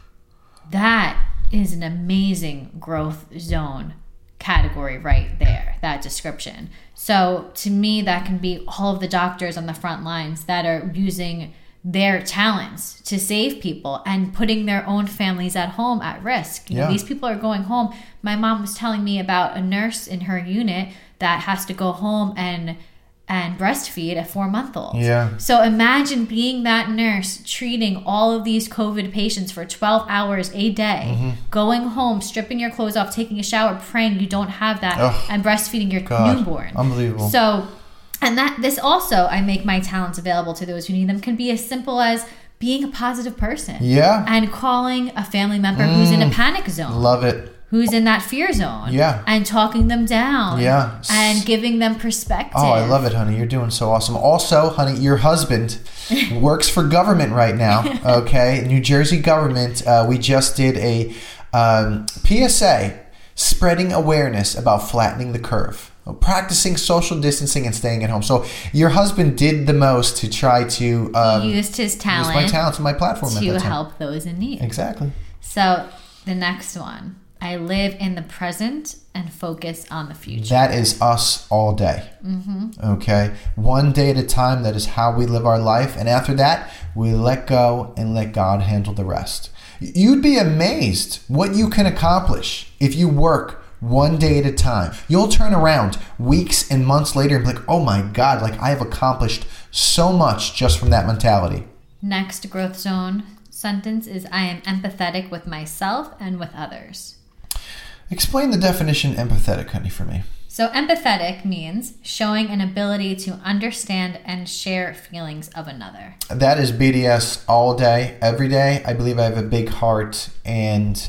that is an amazing growth zone category right there, that description. So to me, that can be all of the doctors on the front lines that are using their talents to save people and putting their own families at home at risk. You yeah. know, these people are going home. My mom was telling me about a nurse in her unit that has to go home and and breastfeed a four-month-old. Yeah. So imagine being that nurse treating all of these COVID patients for twelve hours a day, mm-hmm. going home, stripping your clothes off, taking a shower, praying you don't have that, Ugh, and breastfeeding your God, newborn. Unbelievable. So, and that this also, I make my talents available to those who need them, can be as simple as being a positive person. Yeah. And calling a family member mm, who's in a panic zone. Love it. Who's in that fear zone. Yeah. And talking them down. Yeah. And giving them perspective. Oh, I love it, honey. You're doing so awesome. Also, honey, your husband works for government right now, okay? New Jersey government. Uh, we just did a um, P S A, spreading awareness about flattening the curve. Practicing social distancing and staying at home. So your husband did the most to try to... Um, he used his talent. Use my talents and my platform. To help those in need. Exactly. So the next one. I live in the present and focus on the future. That is us all day. Mm-hmm. Okay? One day at a time, that is how we live our life. And after that, we let go and let God handle the rest. You'd be amazed what you can accomplish if you work one day at a time. You'll turn around weeks and months later and be like, oh my God, like I have accomplished so much just from that mentality. Next growth zone sentence is I am empathetic with myself and with others. Explain the definition empathetic, honey, for me. So empathetic means showing an ability to understand and share feelings of another. That is B D S all day, every day. I believe I have a big heart and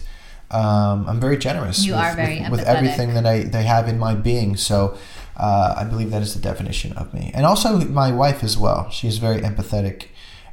um, I'm very generous. You with, are very with, empathetic. With everything that I they have in my being. So uh, I believe that is the definition of me. And also my wife as well. She is very empathetic.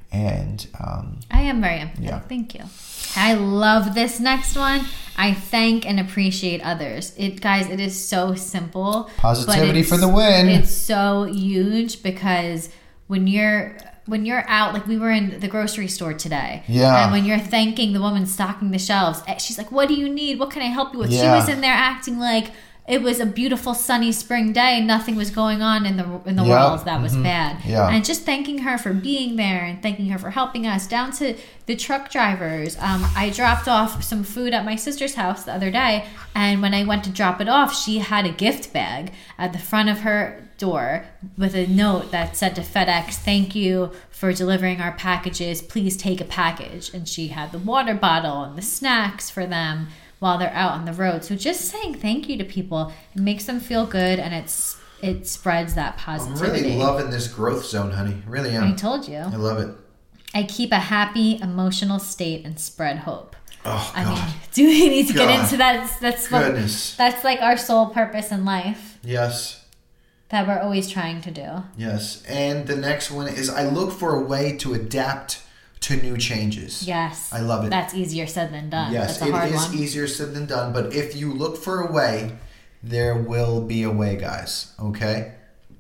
And um, I am very empathetic. Yeah. Thank you. I love this next one. I thank and appreciate others. It, guys, it is so simple. Positivity for the win. It's so huge because when you're when you're out, like we were in the grocery store today. Yeah. And when you're thanking the woman stocking the shelves, she's like, "What do you need? What can I help you with?" Yeah. She was in there acting like it was a beautiful sunny spring day. Nothing was going on in the in the yep. world that was mm-hmm. bad. Yeah. And just thanking her for being there and thanking her for helping us, down to the truck drivers. Um, I dropped off some food at my sister's house the other day, and when I went to drop it off, she had a gift bag at the front of her door with a note that said to FedEx, "Thank you for delivering our packages. Please take a package." And she had the water bottle and the snacks for them while they're out on the road. So just saying thank you to people, it makes them feel good, and it's it spreads that positivity. I'm really loving this growth zone, honey. Really am. I told you. I love it. I keep a happy emotional state and spread hope. Oh, I God. mean, do we need to God. get into that? That's Goodness. what, that's like our sole purpose in life. Yes. That we're always trying to do. Yes. And the next one is I look for a way to adapt to new changes. Yes. I love it. That's easier said than done. Yes, That's a it hard is one. easier said than done. But if you look for a way, there will be a way, guys. Okay?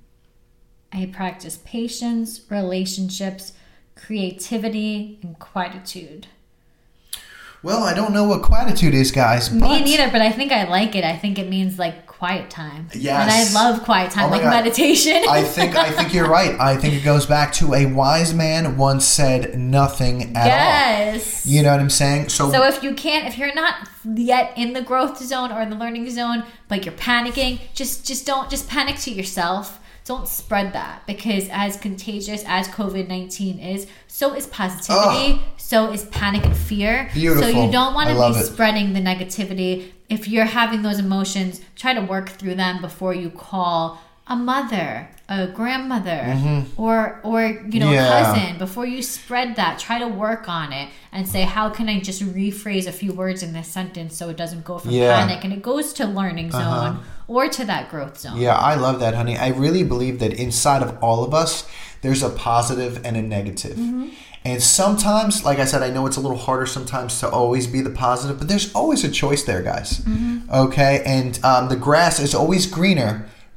I practice patience, relationships, creativity, and quietude. Well, I don't know what quietude is, guys. But Me neither, but I think I like it. I think it means like quiet time. Yes. And I love quiet time, Oh my like God. meditation. I think I think you're right. I think it goes back to a wise man once said nothing at yes. all. You know what I'm saying? So, So if you can't, if you're not yet in the growth zone or the learning zone, but you're panicking, just just don't just panic to yourself. Don't spread that, because as contagious as COVID nineteen is, so is positivity, Ugh. so is panic and fear. Beautiful. So you don't want I to love be it. spreading the negativity. If you're having those emotions, try to work through them before you call a mother, a grandmother, Mm-hmm. or or you know, Yeah. cousin. Before you spread that, try to work on it and say, how can I just rephrase a few words in this sentence so it doesn't go from Yeah. panic and it goes to learning zone Uh-huh. or to that growth zone. yeah, I love that, honey. I really believe that inside of all of us, there's a positive and a negative. Mm-hmm. And sometimes, like I said, I know it's a little harder sometimes to always be the positive, but there's always a choice there, guys. Mm-hmm. Okay? And um, the grass is always greener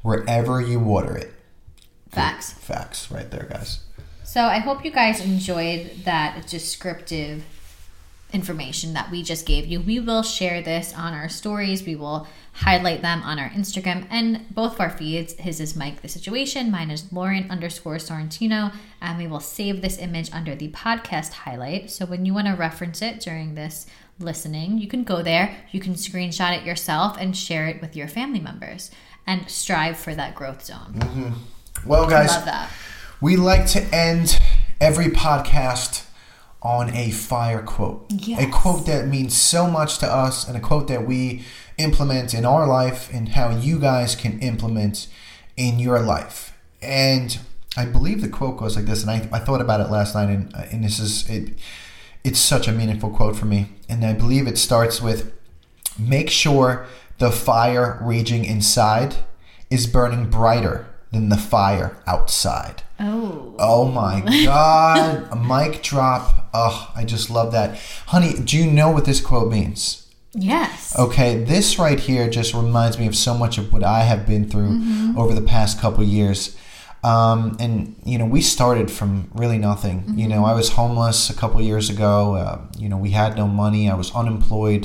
wherever you water it. Facts. Facts right there, guys. So I hope you guys enjoyed that descriptive information that we just gave you. We will share this on our stories. We will highlight them on our Instagram and both of our feeds. His is Mike the Situation. Mine is Lauren underscore Sorrentino. And we will save this image under the podcast highlight. So when you want to reference it during this listening, you can go there. You can screenshot it yourself and share it with your family members and strive for that growth zone. Mm-hmm. Well, guys, I love that. We like to end every podcast on a fire quote. Yes. A quote that means so much to us and a quote that we implement in our life and how you guys can implement in your life. And I believe the quote goes like this, and I, I thought about it last night, and, and this is, it. it's such a meaningful quote for me. And I believe it starts with, make sure the fire raging inside is burning brighter than the fire outside. Oh. Oh my God. A mic drop. Oh, I just love that. Honey, do you know what this quote means? Yes. Okay, this right here just reminds me of so much of what I have been through mm-hmm. over the past couple years. Um, and, you know, we started from really nothing. Mm-hmm. You know, I was homeless a couple years ago. Uh, you know, we had no money. I was unemployed.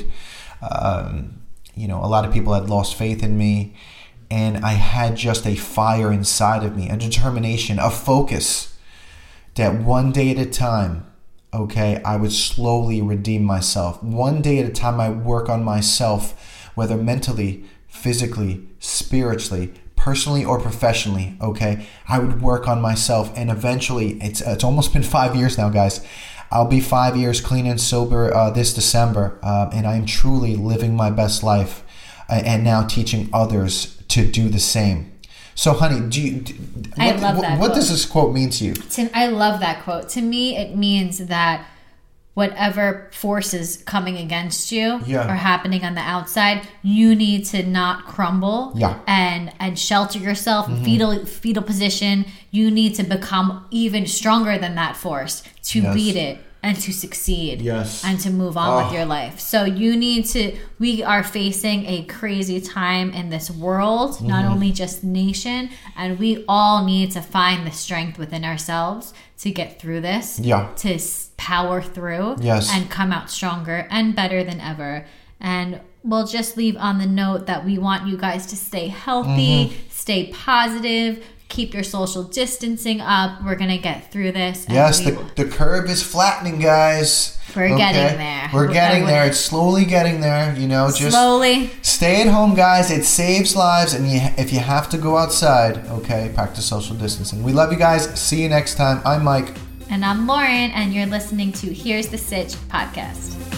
Um, you know, a lot of people had lost faith in me. And I had just a fire inside of me, a determination, a focus that one day at a time, okay, I would slowly redeem myself. One day at a time, I work on myself, whether mentally, physically, spiritually, personally, or professionally, okay? I would work on myself, and eventually, it's it's almost been five years now, guys. I'll be five years clean and sober uh, this December, uh, and I am truly living my best life uh, and now teaching others to do the same. So, honey, do you? Do, I what, love what, that what quote. does this quote mean to you? To, I love that quote. To me, it means that whatever forces coming against you yeah. are happening on the outside, you need to not crumble yeah. and and shelter yourself, mm-hmm. fetal fetal position. You need to become even stronger than that force to yes. beat it and to succeed yes. and to move on oh. with your life. So you need to, we are facing a crazy time in this world, mm-hmm. not only just nation, and we all need to find the strength within ourselves to get through this, yeah. to power through yes. and come out stronger and better than ever. And we'll just leave on the note that we want you guys to stay healthy, mm-hmm. stay positive, keep your social distancing up. We're going to get through this. Yes, the, the curve is flattening, guys. We're okay? getting there. We're getting there. It's slowly getting there, you know. Just slowly. Stay at home, guys. It saves lives. And you, if you have to go outside, okay, practice social distancing. We love you guys. See you next time. I'm Mike. And I'm Lauren, and you're listening to Here's the Sitch podcast.